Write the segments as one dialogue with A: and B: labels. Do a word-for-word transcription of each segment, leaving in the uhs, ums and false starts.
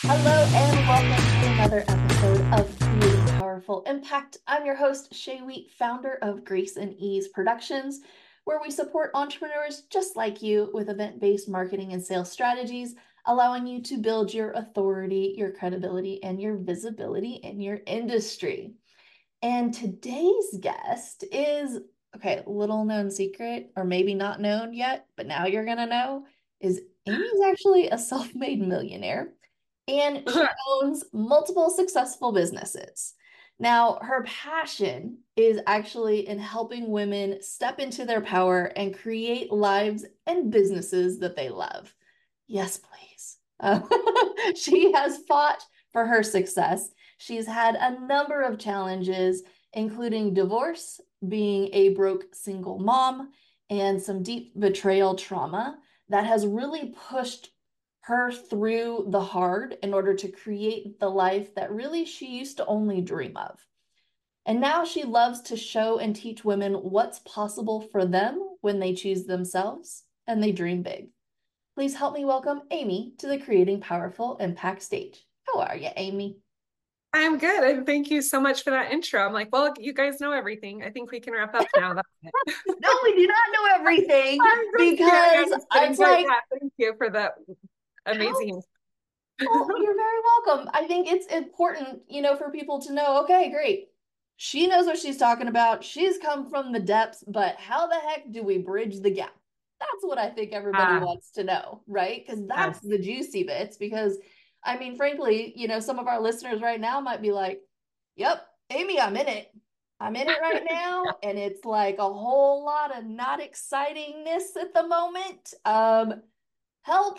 A: Hello and welcome to another episode of Creating Powerful Impact. I'm your host, Shay Wheat, founder of Grace and Ease Productions, where we support entrepreneurs just like you with event-based marketing and sales strategies, allowing you to build your authority, your credibility, and your visibility in your industry. And today's guest is, okay, little known secret, or maybe not known yet, but now you're gonna know, is Amy's actually a self-made millionaire and she owns multiple successful businesses. Now, her passion is actually in helping women step into their power and create lives and businesses that they love. Yes, please. Uh, she has fought for her success. She's had a number of challenges, including divorce, being a broke single mom, and some deep betrayal trauma that has really pushed her through the hard in order to create the life that really she used to only dream of. And now she loves to show and teach women what's possible for them when they choose themselves and they dream big. Please help me welcome Amy to the Creating Powerful Impact stage. How are you, Amy?
B: I'm good. And thank you so much for that intro. I'm like, well, you guys know everything. I think we can wrap up now. That's it.
A: No, we do not know everything
B: I'm just kidding.
A: because
B: I'm just kidding.
A: it's
B: But
A: like,
B: yeah, thank you for that
A: how
B: amazing.
A: well, you're very welcome. I think it's important, you know, for people to know, okay, great. She knows what she's talking about. She's come from the depths, but how the heck do we bridge the gap? That's what I think everybody
B: Ah,
A: wants to know, right? Because that's
B: yes.
A: the juicy bits. Because, I mean, frankly, you know, some of our listeners right now might be like, yep, Amy, I'm in it. I'm in it right now. And it's like a whole lot of not excitingness at the moment. Um, help.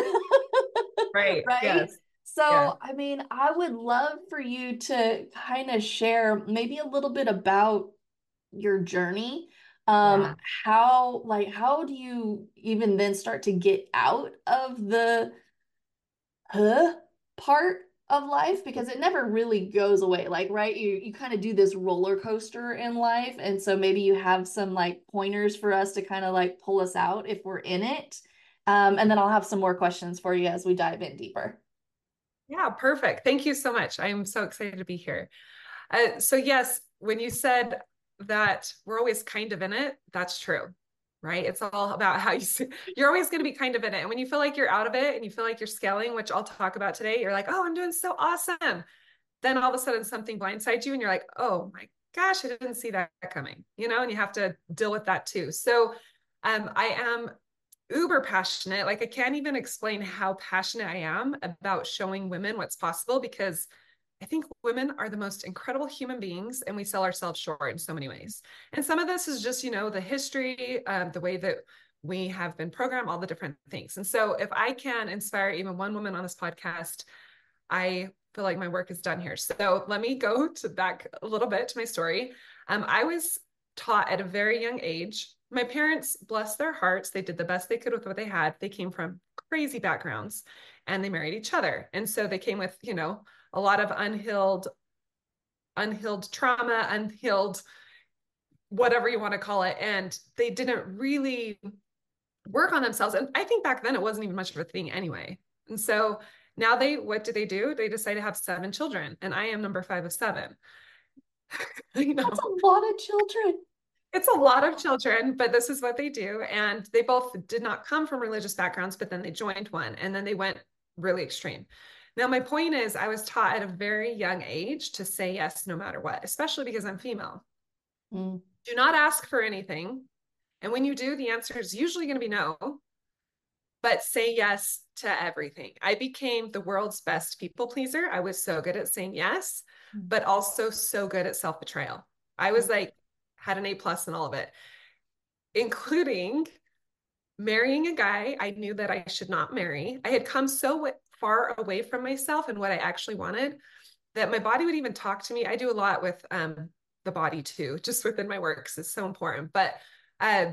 B: Right.
A: Right?
B: Yes. Yes.
A: So, I mean, I would love for you to kind of share maybe a little bit about your journey. Um,
B: Yeah.
A: how, like, how do you even then start to get out of the huh part of life? Because it never really goes away. Like, right, you you kind of do this roller coaster in life, and so maybe you have some like pointers for us to kind of like pull us out if we're in it. Um, and then I'll have some more questions for you as we dive in deeper.
B: Yeah. Perfect. Thank you so much. I am so excited to be here. Uh, so yes, when you said that we're always kind of in it, that's true, right? It's all about how you see, you're always going to be kind of in it. And when you feel like you're out of it and you feel like you're scaling, which I'll talk about today, you're like, oh, I'm doing so awesome. Then all of a sudden something blindsides you and you're like, oh my gosh, I didn't see that coming, you know, and you have to deal with that too. So um, I am uber passionate. Like I can't even explain how passionate I am about showing women what's possible because I think women are the most incredible human beings and we sell ourselves short in so many ways. And some of this is just, you know, the history, um, the way that we have been programmed, all the different things. And so if I can inspire even one woman on this podcast, I feel like my work is done here. So let me go to back a little bit to my story. Um, I was taught at a very young age. My parents, bless their hearts, they did the best they could with what they had. They came from crazy backgrounds and they married each other. And so they came with, you know, a lot of unhealed, unhealed trauma, unhealed, whatever you want to call it. And they didn't really work on themselves. And I think back then it wasn't even much of a thing anyway. And so now they, what do they do? They decide to have seven children. And I am number five of seven. you
A: That's
B: know,
A: a lot of children.
B: it's a lot of children, but this is what they do. And they both did not come from religious backgrounds, but then they joined one and then they went really extreme. Now, my point is, I was taught at a very young age to say yes no matter what, especially because I'm female.
A: Mm.
B: Do not ask for anything. And when you do, the answer is usually going to be no, but say yes to everything. I became the world's best people pleaser. I was so good at saying yes, but also so good at self betrayal. I was like, had an A plus in all of it, including marrying a guy I knew that I should not marry. I had come so far away from myself and what I actually wanted that my body would even talk to me. I do a lot with um, the body too, just within my works. It's so important. But uh,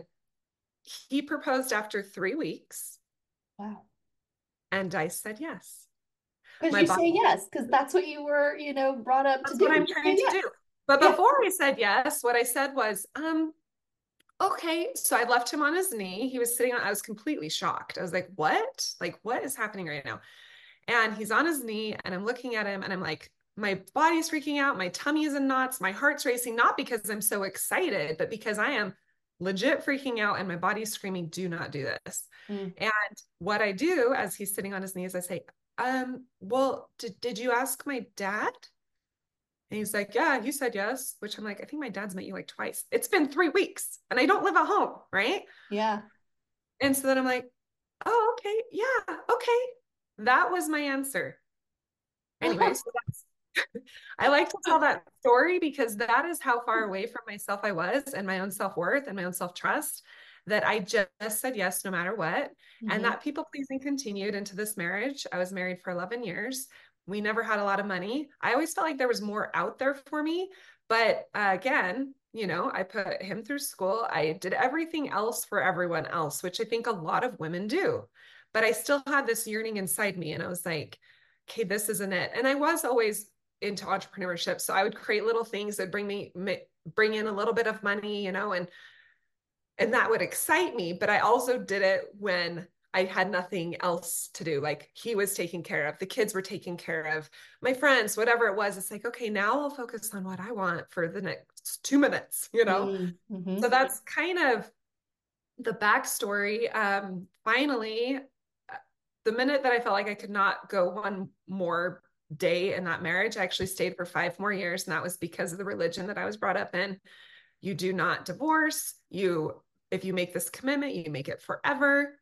B: he proposed after three weeks,
A: Wow.
B: and I said yes.
A: Because
B: My
A: you
B: body,
A: say yes, because that's what you were, you know, brought up to
B: that's
A: do.
B: what I'm
A: You say
B: trained to
A: yes.
B: do. But
A: Yeah.
B: before I said yes, what I said was, um, okay. So I left him on his knee. He was sitting on, I was completely shocked. I was like, what? Like, what is happening right now? And he's on his knee and I'm looking at him and I'm like, my body's freaking out. My tummy is in knots. My heart's racing, not because I'm so excited, but because I am legit freaking out and my body's screaming, do not do this.
A: Mm.
B: And what I do as he's sitting on his knees, I say, um, well, did, did you ask my dad? And he's like, yeah, he said yes, which I'm like, I think my dad's met you like twice. It's been three weeks and I don't live at home, right?
A: Yeah.
B: And so then I'm like, oh, okay, yeah, okay. That was my answer. Anyway, so that's I like to tell that story because that is how far away from myself I was and my own self-worth and my own self-trust that I just said yes no matter what. Mm-hmm. And that people pleasing continued into this marriage. I was married for eleven years. We never had a lot of money. I always felt like there was more out there for me. But uh, again, you know, I put him through school. I did everything else for everyone else, which I think a lot of women do. But I still had this yearning inside me. And I was like, okay, this isn't it. And I was always into entrepreneurship. So I would create little things that bring me, bring in a little bit of money, you know, and, and that would excite me. But I also did it when I had nothing else to do. Like he was taken care of, the kids were taken care of, my friends, whatever it was. It's like, okay, now I'll focus on what I want for the next two minutes, you know? Mm-hmm. So that's kind of the backstory. Um, finally, the minute that I felt like I could not go one more day in that marriage, I actually stayed for five more years. And that was because of the religion that I was brought up in. You do not divorce. You, if you make this commitment, you make it forever.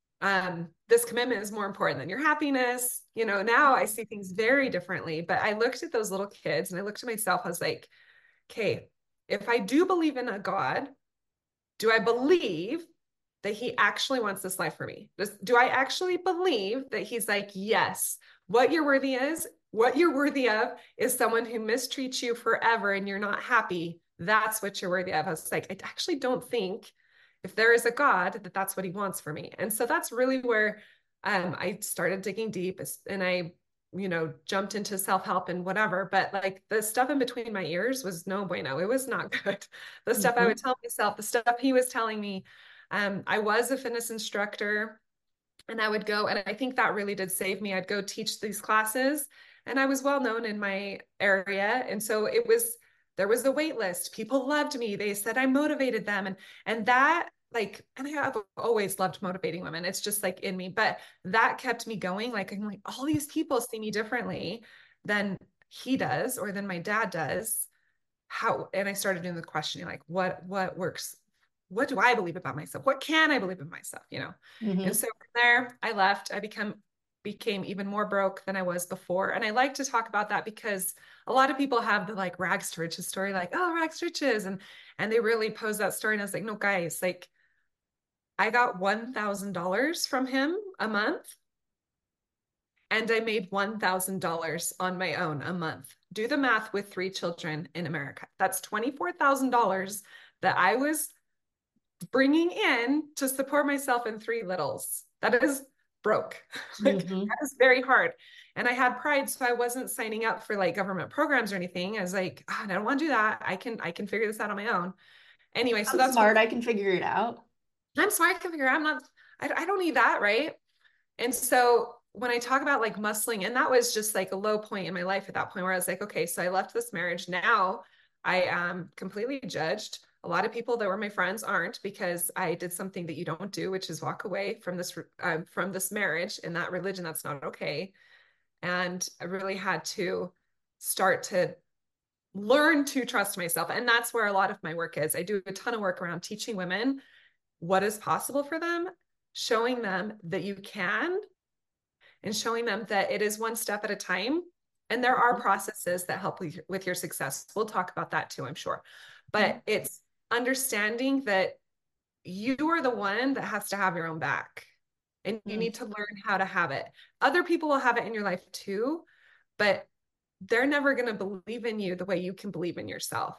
B: Um, this commitment is more important than your happiness. You know, now I see things very differently, but I looked at those little kids and I looked at myself. I was like, okay, if I do believe in a God, do I believe that he actually wants this life for me? Does, do I actually believe that he's like, yes, what you're worthy is, what you're worthy of is someone who mistreats you forever and you're not happy. That's what you're worthy of. I was like, I actually don't think if there is a God that that's what he wants for me. And so that's really where um, I started digging deep and I, you know, jumped into self-help and whatever, but like the stuff in between my ears was no bueno. It was not good. The stuff mm-hmm. I would tell myself, the stuff he was telling me. Um, I was a fitness instructor and I would go, and I think that really did save me. I'd go teach these classes and I was well known in my area. And so it was, there was a wait list. People loved me. They said I motivated them. And, and that like, and I have always loved motivating women. It's just like in me, but that kept me going. Like, I'm like, all these people see me differently than he does, or than my dad does. How, and I started doing the questioning, like what, what works? What do I believe about myself? What can I believe in myself? You know? Mm-hmm. And so from there I left, I become, became even more broke than I was before. And I like to talk about that because a lot of people have the like rags to riches story, like, oh, rags to riches. And, and they really pose that story. And I was like, no, guys, like I got one thousand dollars from him a month and I made one thousand dollars on my own a month. Do the math with three children in America. That's twenty-four thousand dollars that I was bringing in to support myself and three littles. That is broke. Like mm-hmm. that is very hard. And I had pride. So I wasn't signing up for like government programs or anything. I was like, oh, I don't want to do that. I can, I can figure this out on my own. Anyway, so
A: I'm
B: that's
A: smart. What, I can figure it out.
B: I'm smart. I can figure it out. I'm not, I, I don't need that. Right. And so when I talk about like muscling, and that was just like a low point in my life at that point where I was like, okay, so I left this marriage. Now I am completely judged. A lot of people that were my friends aren't, because I did something that you don't do, which is walk away from this, uh, from this marriage and that religion. That's not okay. And I really had to start to learn to trust myself. And that's where a lot of my work is. I do a ton of work around teaching women what is possible for them, showing them that you can, and showing them that it is one step at a time. And there are processes that help with, with your success. We'll talk about that too, I'm sure. But it's understanding that you are the one that has to have your own back, and you mm. need to learn how to have it. Other people will have it in your life too, but they're never going to believe in you the way you can believe in yourself.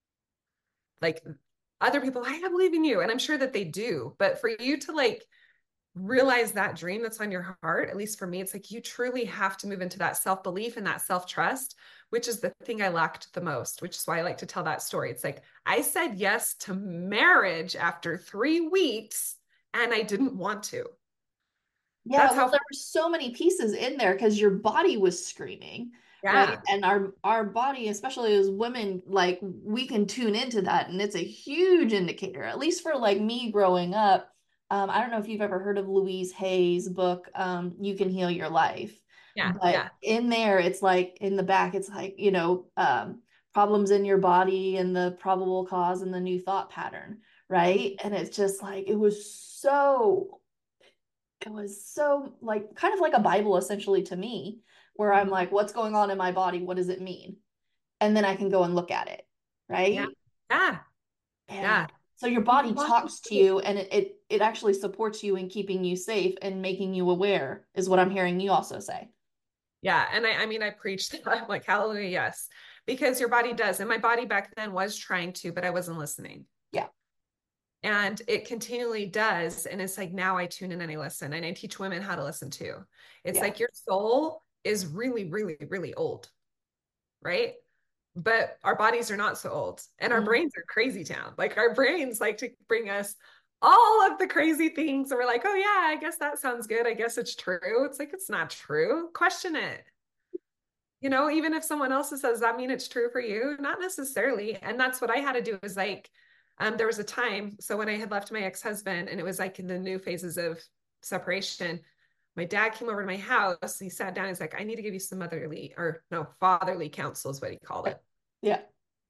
B: Like other people, I believe in you. And I'm sure that they do, but for you to like realize that dream that's on your heart, at least for me, it's like you truly have to move into that self-belief and that self-trust, which is the thing I lacked the most, which is why I like to tell that story. It's like, I said yes to marriage after three weeks and I didn't want to.
A: Yeah,
B: That's
A: well,
B: how,
A: there were so many pieces in there because your body was screaming, right?
B: yeah,
A: And our our body, especially as women, like we can tune into that, and it's a huge indicator. At least for like me growing up, um, I don't know if you've ever heard of Louise Hay's book, um, "You Can Heal Your Life,"
B: yeah,
A: but
B: yeah,
A: in there, it's like in the back, it's like you know, um, problems in your body and the probable cause and the new thought pattern, right? And it's just like it was so it was so like kind of like a Bible essentially to me, where I'm
B: mhm,
A: like, what's going on in my body? What does it mean? And then I can go and look at it,
B: yeah,
A: right?
B: yeah,
A: And
B: yeah.
A: so your
B: And
A: body
B: my body
A: talks to
B: too.
A: you and it, it it actually supports you in keeping you safe and making you aware, is what I'm hearing you also say.
B: Yeah. And I, I mean, I preached that. I'm like, hallelujah, yes. Because your body does. And my body back then was trying to, but I wasn't listening.
A: Yeah,
B: And it continually does. And it's like now I tune in and I listen and I teach women how to listen too. It's
A: yeah.
B: like your soul is really, really, really old, right? But our bodies are not so old and our
A: Mm.
B: brains are crazy town. Like our brains like to bring us all of the crazy things. And we're like, oh, yeah, I guess that sounds good. I guess it's true. It's like, it's not true. Question it. You know, even if someone else says, does that mean it's true for you? Not necessarily. And that's what I had to do is like, um, there was a time. So when I had left my ex-husband and it was like in the new phases of separation, my dad came over to my house. He sat down. He's like, I need to give you some motherly or no, fatherly counsel is what he called it.
A: Yeah.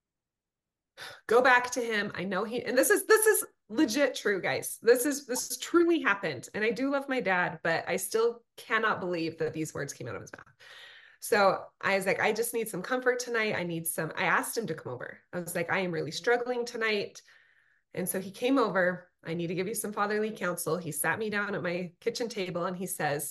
B: Go back to him. I know he, and this is, this is legit true, guys. This is, this has truly happened. And I do love my dad, but I still cannot believe that these words came out of his mouth. So I was like, I just need some comfort tonight. I need some, I asked him to come over. I was like, I am really struggling tonight. And so he came over. I need to give you some fatherly counsel. He sat me down at my kitchen table and he says,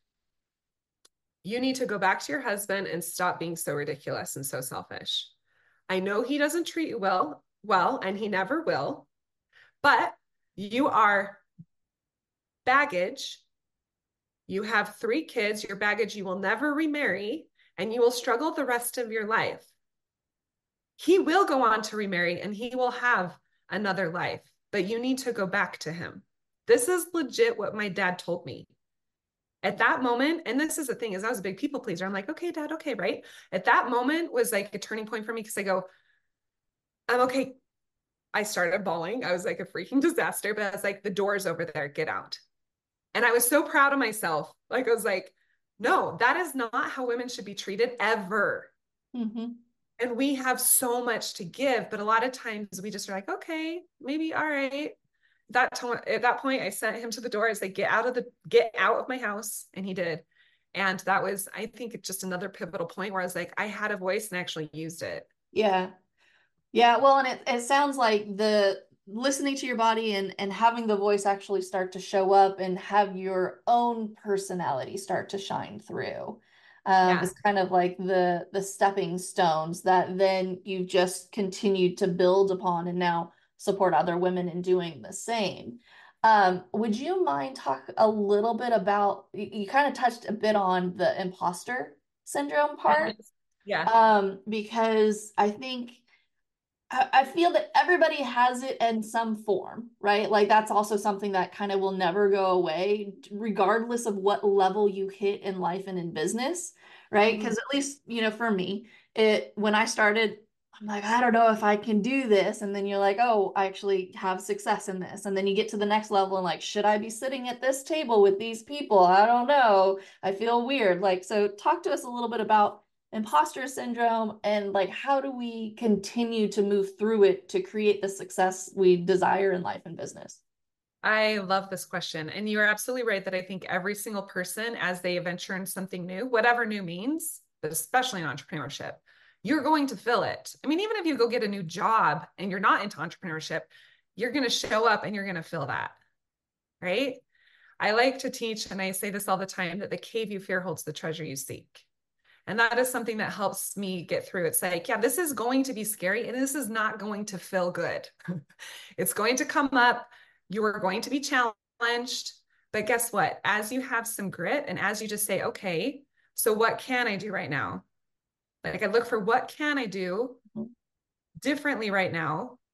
B: you need to go back to your husband and stop being so ridiculous and so selfish. I know he doesn't treat you well, well, and he never will, but you are baggage. You have three kids, your baggage, you will never remarry, and you will struggle the rest of your life. He will go on to remarry and he will have another life, but you need to go back to him. This is legit what my dad told me. At that moment, and this is the thing, is I was a big people pleaser. I'm like, okay, dad, okay, right? At that moment was like a turning point for me because I go, I'm okay. I started bawling. I was like a freaking disaster, but I was like, the door's over there, get out. And I was so proud of myself. Like, I was like, no, that is not how women should be treated ever.
A: Mm-hmm.
B: And we have so much to give, but a lot of times we just are like, okay, maybe, all right. That t- at that point, I sent him to the door. I was like, get out of the, get out of my house. And he did. And that was, I think, just another pivotal point where I was like, I had a voice and actually used it.
A: Yeah. Yeah, well, and it, it sounds like the listening to your body and and having the voice actually start to show up and have your own personality start to shine through. Um,
B: Yeah.
A: is kind of like the the stepping stones that then you just continued to build upon and now support other women in doing the same. Um, would you mind talk a little bit about you, you kind of touched a bit on the imposter syndrome part?
B: Yeah.
A: Um, because I think I I feel that everybody has it in some form, right? Like that's also something that kind of will never go away, regardless of what level you hit in life and in business, right?
B: Mhm.
A: Because at least, you know, for me, it when I started, I'm like, I don't know if I can do this. And then you're like, oh, I actually have success in this. And then you get to the next level and like, should I be sitting at this table with these people? I don't know. I feel weird. Like, so talk to us a little bit about imposter syndrome and like how do we continue to move through it to create the success we desire in life and business.
B: I love this question. And you are absolutely right that I think every single person, as they venture in something new, whatever new means, but especially in entrepreneurship, you're going to feel it. I mean, even if you go get a new job and you're not into entrepreneurship, you're going to show up and you're going to feel that, right? I like to teach, and I say this all the time, that the cave you fear holds the treasure you seek. And that is something that helps me get through. It's like, yeah, this is going to be scary and this is not going to feel good. It's going to come up. You are going to be challenged. But guess what? As you have some grit and as you just say, okay, so what can I do right now? Like I look for what can I do differently right now?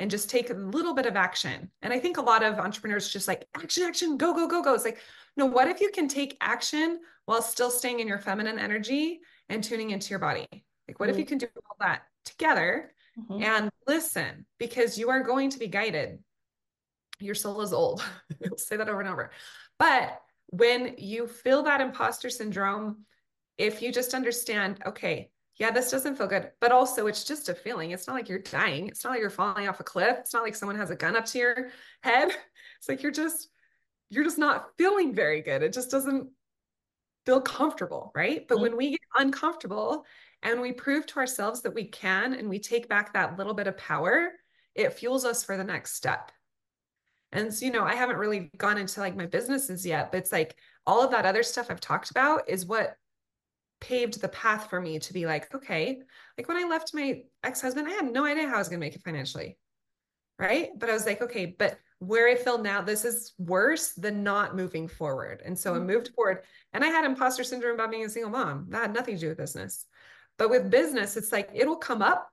B: and just take a little bit of action. And I think a lot of entrepreneurs just like action, action, go, go, go, go. It's like, no, what if you can take action while still staying in your feminine energy and tuning into your body? Like, what if you can do all that together
A: Mm-hmm.
B: and listen? Because you are going to be guided. Your soul is old. I'll say that over and over. But when you feel that imposter syndrome, if you just understand, okay, yeah, this doesn't feel good, but also it's just a feeling. It's not like you're dying. It's not like you're falling off a cliff. It's not like someone has a gun up to your head. It's like you're just, you're just not feeling very good. It just doesn't feel comfortable, right? But when we get uncomfortable and we prove to ourselves that we can, and we take back that little bit of power, it fuels us for the next step. And so, you know, I haven't really gone into like my businesses yet, but it's like all of that other stuff I've talked about is what paved the path for me to be like, okay, like when I left my ex-husband, I had no idea how I was going to make it financially. Right. But I was like, okay, but where I feel now, this is worse than not moving forward. And so I moved forward, and I had imposter syndrome about being a single mom. That had nothing to do with business. But with business, it's like, it'll come up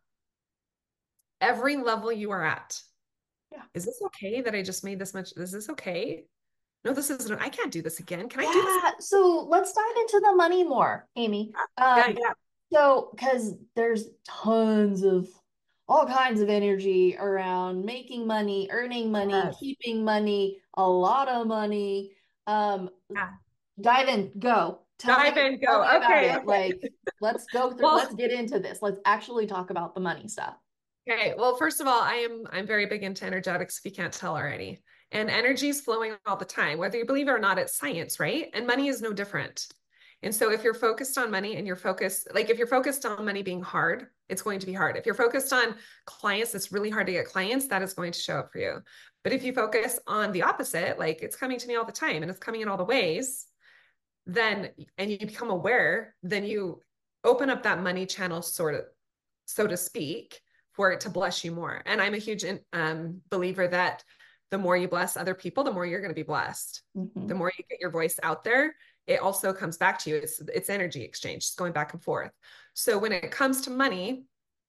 B: every level you are at.
A: Yeah.
B: Is this okay that I just made this much? Is this okay? No, this isn't, I can't do this again. Can I do this?
A: Yeah. So let's dive into the money more, Amy.
B: Yeah,
A: Um,
B: yeah.
A: so because there's tons of all kinds of energy around making money, earning money,
B: Yes.
A: keeping money, a lot of money. Um,
B: Yeah.
A: dive in, go. Tell
B: Dive
A: me,
B: in,
A: tell
B: go.
A: me about
B: Okay,
A: it.
B: okay.
A: Like, let's go through,
B: Well,
A: let's get into this. Let's actually talk about the money stuff.
B: okay. Well, first of all, I am I'm very big into energetics, if you can't tell already. And energy is flowing all the time, whether you believe it or not, it's science, right? And money is no different. And so if you're focused on money and you're focused, like if you're focused on money being hard, it's going to be hard. If you're focused on clients, it's really hard to get clients, that is going to show up for you. But if you focus on the opposite, like it's coming to me all the time and it's coming in all the ways, then, and you become aware, then you open up that money channel, sort of, so to speak, for it to bless you more. And I'm a huge um, believer that the more you bless other people, the more you're going to be blessed. Mm-hmm. The more you get your voice out there, it also comes back to you. It's, it's energy exchange, it's going back and forth. So when it comes to money,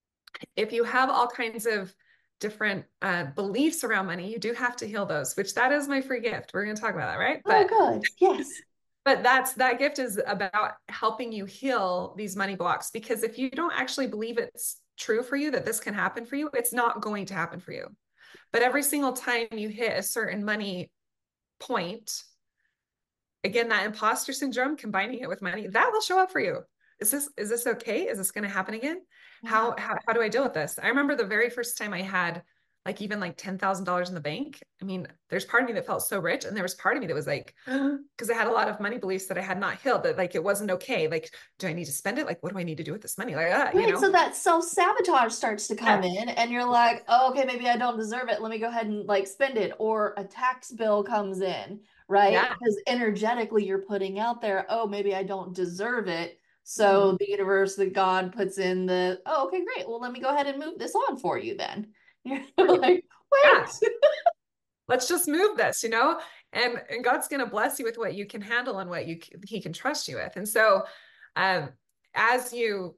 B: if you have all kinds of different uh, beliefs around money, you do have to heal those, which that is my free gift. We're going to talk about that, right?
A: Oh, but, good. Yes.
B: But that's, that gift is about helping you heal these money blocks, because if you don't actually believe it's true for you, that this can happen for you, it's not going to happen for you. But every single time you hit a certain money point, again, that imposter syndrome, combining it with money, that will show up for you. Is this, is this okay? Is this going to happen again? Yeah. How, how, how do I deal with this? I remember the very first time I had like even like ten thousand dollars in the bank. I mean, there's part of me that felt so rich. And there was part of me that was like, because I had a lot of money beliefs that I had not healed, that like, it wasn't okay. Like, do I need to spend it? Like, what do I need to do with this money? Like, uh,
A: right,
B: you know?
A: So that self-sabotage starts to come yeah. in and you're like, oh, okay, maybe I don't deserve it. Let me go ahead and like spend it. Or a tax bill comes in, right? Yeah. Because energetically you're putting out there, oh, maybe I don't deserve it. So mm-hmm. the universe, the God puts in the, oh, okay, great. Well, let me go ahead and move this on for you then. You're like, wait. Yeah.
B: Let's just move this, you know, and, and God's going to bless you with what you can handle and what you he can trust you with. And so um, as you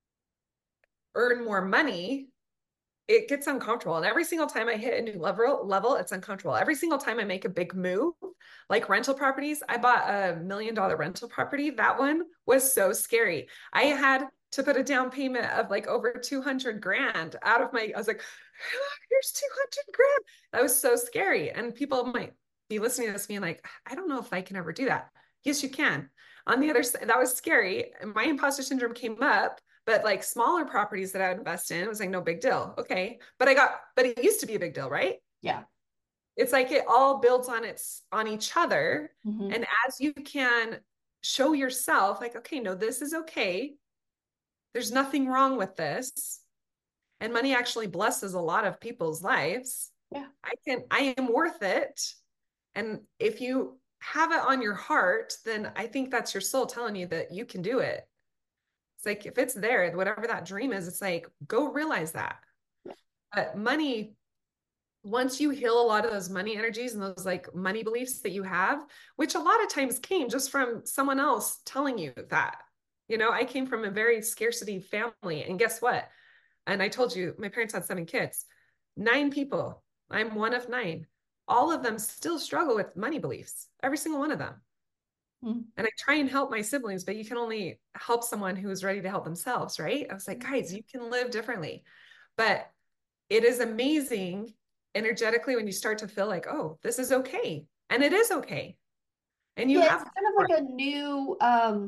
B: earn more money, it gets uncomfortable. And every single time I hit a new level, level, it's uncomfortable. Every single time I make a big move, like rental properties, I bought a million dollar rental property. That one was so scary. I had to put a down payment of like over two hundred grand out of my, I was like, here's two hundred grand. That was so scary. And people might be listening to this being like, I don't know if I can ever do that. Yes, you can. On the other side, that was scary. And my imposter syndrome came up, but like smaller properties that I would invest in, it was like, no big deal. Okay. But I got, but it used to be a big deal, right?
A: Yeah.
B: It's like it all builds on its, on each other. Mm-hmm. And as you can show yourself like, okay, no, this is okay. There's nothing wrong with this. And money actually blesses a lot of people's lives.
A: Yeah.
B: I can, I am worth it. And if you have it on your heart, then I think that's your soul telling you that you can do it. It's like, if it's there, whatever that dream is, it's like, go realize that. Yeah. But money, once you heal a lot of those money energies and those like money beliefs that you have, which a lot of times came just from someone else telling you that, you know, I came from a very scarcity family, and guess what? And I told you, my parents had seven kids. Nine people. I'm one of nine. All of them still struggle with money beliefs, every single one of them.
A: Mm.
B: And I try and help my siblings, but you can only help someone who is ready to help themselves, right? I was like, guys, you can live differently. But it is amazing energetically when you start to feel like, oh, this is okay. And it is okay. And you
A: Yeah, it's
B: have,
A: kind of like a new, um,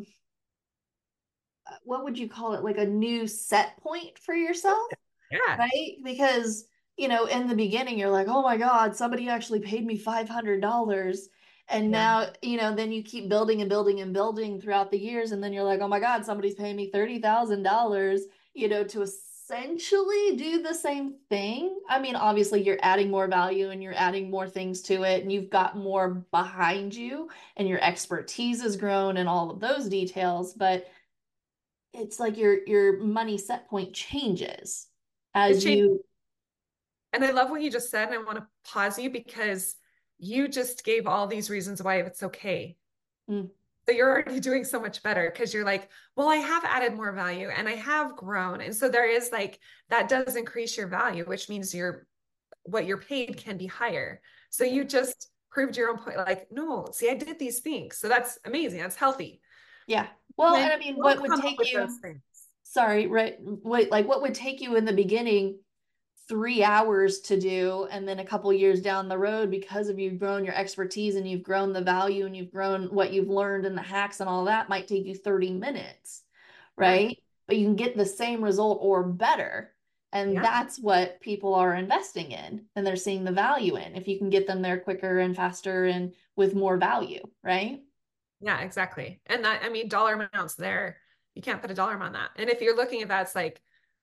A: what would you call it? Like a new set point for yourself,
B: yeah,
A: right? Because, you know, in the beginning, you're like, oh my God, somebody actually paid me five hundred dollars. And
B: yeah,
A: now, you know, then you keep building and building and building throughout the years. And then you're like, oh my God, somebody's paying me thirty thousand dollars, you know, to essentially do the same thing. I mean, obviously, you're adding more value and you're adding more things to it, and you've got more behind you, and your expertise has grown and all of those details. But it's like your your money set point changes
B: it
A: as
B: changed.
A: you.
B: And I love what you just said. And I want to pause you because you just gave all these reasons why it's okay.
A: Mm,
B: So you're already doing so much better because you're like, well, I have added more value and I have grown. And so there is like, that does increase your value, which means your what you're paid can be higher. So you just proved your own point. Like, no, see, I did these things. So that's amazing. That's healthy.
A: yeah. Well, and
B: Then
A: I mean,
B: don't
A: what would
B: come up
A: take
B: with those
A: you,
B: things.
A: sorry, right? Wait, like what would take you in the beginning three hours to do, and then a couple years down the road, because of you've grown your expertise and you've grown the value and you've grown what you've learned and the hacks and all that, might take you thirty minutes,
B: Yeah.
A: right? But you can get the same result or better. And
B: Yeah.
A: that's what people are investing in and they're seeing the value in. If you can get them there quicker and faster and with more value, right?
B: Yeah, exactly. And that, I mean, dollar amounts there. You can't put a dollar amount on that. And if you're looking at that's like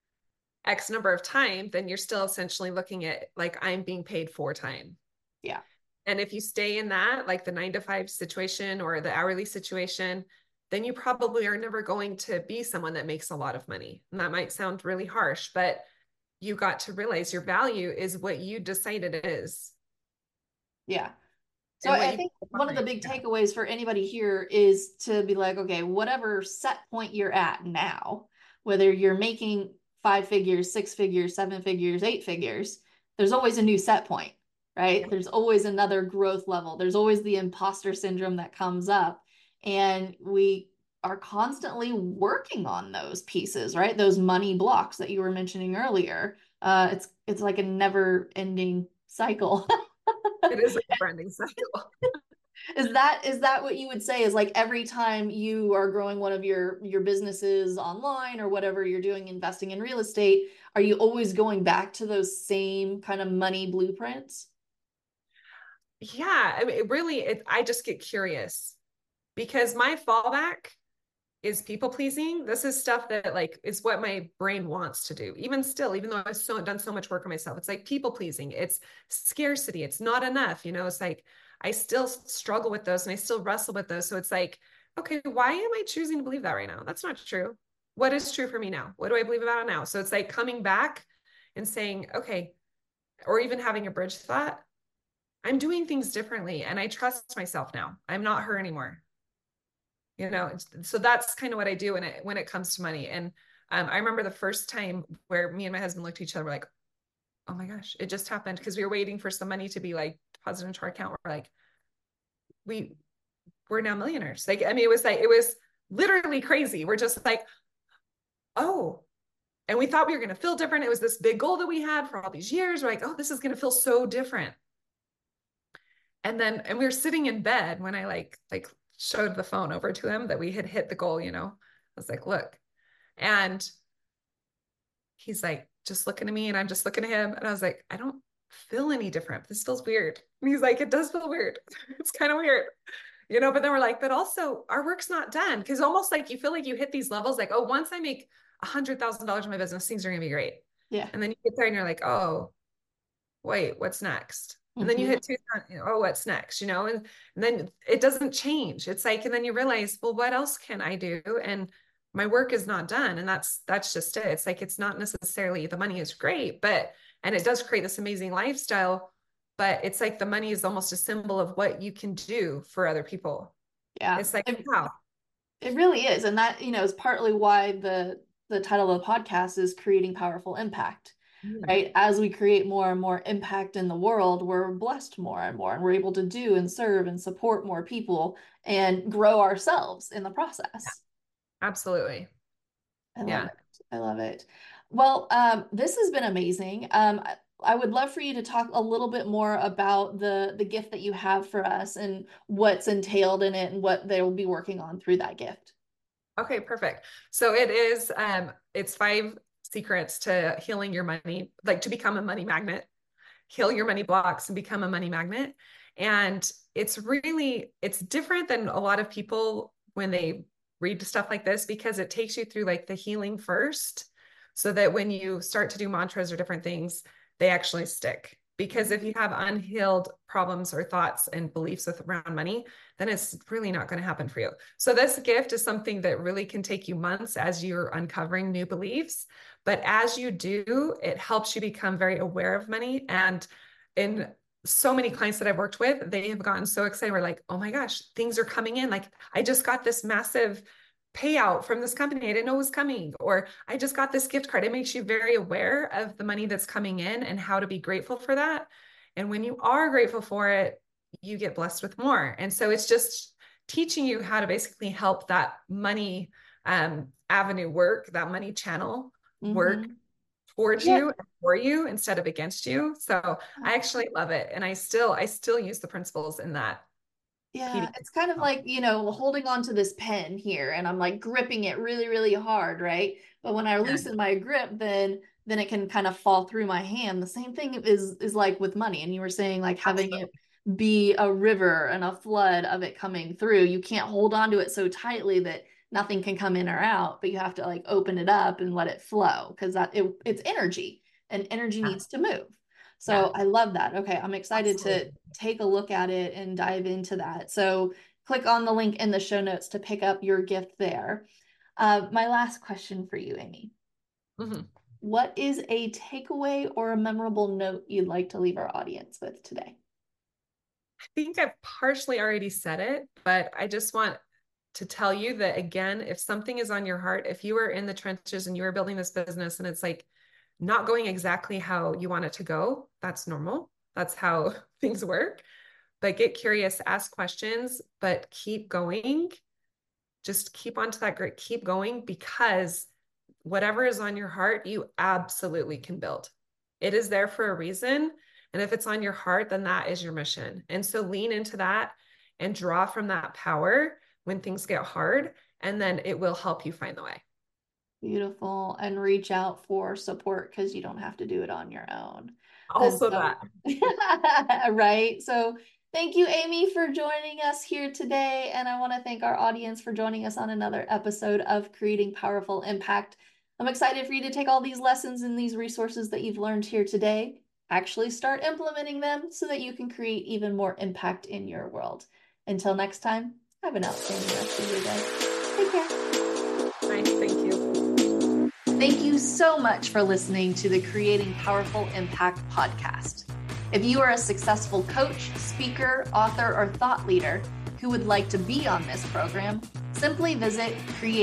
B: X number of time, then you're still essentially looking at like I'm being paid for time.
A: Yeah.
B: And if you stay in that, like the nine to five situation or the hourly situation, then you probably are never going to be someone that makes a lot of money. And that might sound really harsh, but you got to realize your value is what you decided it is
A: Yeah. So
B: and what
A: I
B: you
A: think
B: put
A: one of the
B: behind.
A: big
B: Yeah.
A: takeaways for anybody here is to be like, okay, whatever set point you're at now, whether you're making five figures, six figures, seven figures, eight figures, there's always a new set point, right?
B: Yeah.
A: There's always another growth level. There's always the imposter syndrome that comes up. And we are constantly working on those pieces, right? Those money blocks that you were mentioning earlier. Uh, it's it's like a never ending cycle.
B: It is a branding cycle.
A: Is that is that what you would say is like every time you are growing one of your your businesses online or whatever you're doing, investing in real estate, are you always going back to those same kind of money blueprints?
B: Yeah. I mean, it really, it, I just get curious because my fallback is people pleasing. This is stuff that like is what my brain wants to do. Even still, even though I've so done so much work on myself, it's like people pleasing. It's scarcity. It's not enough. You know, it's like I still struggle with those and I still wrestle with those. So it's like, okay, why am I choosing to believe that right now? That's not true. What is true for me now? What do I believe about it now? So it's like coming back and saying, okay, or even having a bridge thought. I'm doing things differently and I trust myself now. I'm not her anymore. You know, so that's kind of what I do when it when it comes to money. And um, I remember the first time where me and my husband looked at each other, we're like, oh my gosh, it just happened because we were waiting for some money to be like deposited into our account. We're like, we we're now millionaires. Like, I mean, it was like it was literally crazy. We're just like, oh, and we thought we were going to feel different. It was this big goal that we had for all these years. We're like, oh, this is going to feel so different. And then, and we were sitting in bed when I like, like showed the phone over to him that we had hit the goal, you know, I was like, look, and he's like, just looking at me and I'm just looking at him. And I was like, I don't feel any different. This feels weird. And he's like, it does feel weird. It's kind of weird, you know, but then we're like, but also our work's not done. Cause almost like you feel like you hit these levels, like, oh, once I make a hundred thousand dollars in my business, things are going to be great.
A: Yeah.
B: And then you get there and you're like, oh, wait, what's next? And then you
A: Hmm.
B: hit two, you know, oh, what's next? You know, and, and then it doesn't change. It's like, and then you realize, well, what else can I do? And my work is not done. And that's, that's just it. It's like, it's not necessarily the money is great, but, and it does create this amazing lifestyle, but it's like the money is almost a symbol of what you can do for other people.
A: Yeah.
B: It's like,
A: It,
B: wow.
A: it really is. And that, you know, is partly why the the title of the podcast is creating powerful impact.
B: Yeah.
A: right? As we create more and more impact in the world, we're blessed more and more, and we're able to do and serve and support more people and grow ourselves in the process.
B: Absolutely.
A: I love
B: Yeah.
A: it. I love it. Well, um, this has been amazing. Um, I, I would love for you to talk a little bit more about the the gift that you have for us and what's entailed in it and what they will be working on through that gift.
B: Okay, perfect. So it is, um, it's five secrets to healing your money, like to become a money magnet, heal your money blocks and become a money magnet. And it's really, it's different than a lot of people when they read stuff like this, because it takes you through like the healing first, so that when you start to do mantras or different things, they actually stick. Because if you have unhealed problems or thoughts and beliefs with around money, then it's really not going to happen for you. So this gift is something that really can take you months as you're uncovering new beliefs. But as you do, it helps you become very aware of money. And in so many clients that I've worked with, they have gotten so excited. We're like, oh my gosh, things are coming in. Like, I just got this massive payout from this company I didn't know was coming, or I just got this gift card. It makes you very aware of the money that's coming in and how to be grateful for that. And when you are grateful for it, you get blessed with more. And so it's just teaching you how to basically help that money um, avenue work, that money channel work
A: Mm-hmm.
B: towards
A: Yeah.
B: you and for you instead of against you. So I actually love it. And I still, I still use the principles in that
A: Yeah,
B: P D F.
A: it's kind of like, you know, holding on to this pen here and I'm like gripping it really, really hard, right? But when I
B: Yeah,
A: loosen my grip, then then it can kind of fall through my hand. The same thing is is like with money. And you were saying like having
B: absolutely.
A: it be a river and a flood of it coming through. You can't hold on to it so tightly that nothing can come in or out, but you have to like open it up and let it flow because that it, it's energy and energy
B: Yeah,
A: needs to move.
B: yeah,
A: So I love that. Okay, I'm excited to
B: absolutely.
A: take a look at it and dive into that. So click on the link in the show notes to pick up your gift there. Uh, my last question for you, Amy.
B: Mhm.
A: What is a takeaway or a memorable note you'd like to leave our audience with today?
B: I think I've partially already said it, but I just want to tell you that again, if something is on your heart, if you are in the trenches and you are building this business and it's like not going exactly how you want it to go, that's normal. That's how things work. But get curious, ask questions, but keep going. Just keep on to that grit, keep going, because whatever is on your heart, you absolutely can build. It is there for a reason. And if it's on your heart, then that is your mission. And so lean into that and draw from that power when things get hard, and then it will help you find the way.
A: Beautiful. And reach out for support because you don't have to do it on your own. And
B: Also
A: so,
B: that.
A: right. So, thank you, Amy, for joining us here today. And I want to thank our audience for joining us on another episode of Creating Powerful Impact. I'm excited for you to take all these lessons and these resources that you've learned here today, actually start implementing them so that you can create even more impact in your world. Until next time, have an outstanding rest of your day. Take care.
B: Nice. Thank you.
A: Thank you so much for listening to the Creating Powerful Impact podcast. If you are a successful coach, speaker, author, or thought leader who would like to be on this program, simply visit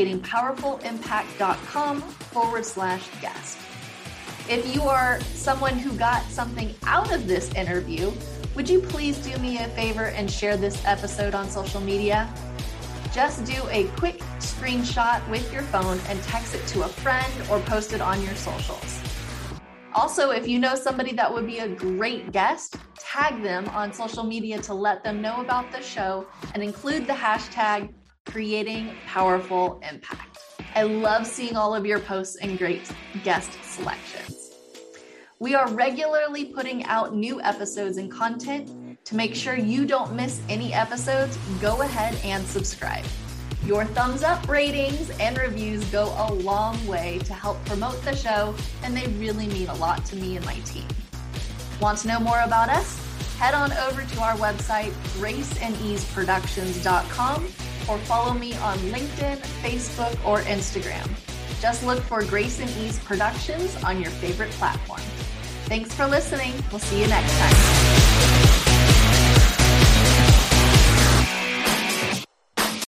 A: creatingpowerfulimpact.com forward slash guest. If you are someone who got something out of this interview, would you please do me a favor and share this episode on social media? Just do a quick screenshot with your phone and text it to a friend or post it on your socials. Also, if you know somebody that would be a great guest, tag them on social media to let them know about the show and include the hashtag Creating Powerful Impact. I love seeing all of your posts and great guest selections. We are regularly putting out new episodes and content. To make sure you don't miss any episodes, go ahead and subscribe. Your thumbs up ratings and reviews go a long way to help promote the show, and they really mean a lot to me and my team. Want to know more about us? Head on over to our website, grace and ease productions dot com, or follow me on LinkedIn, Facebook, or Instagram. Just look for Grace and Ease Productions on your favorite platform. Thanks for listening. We'll see you next time.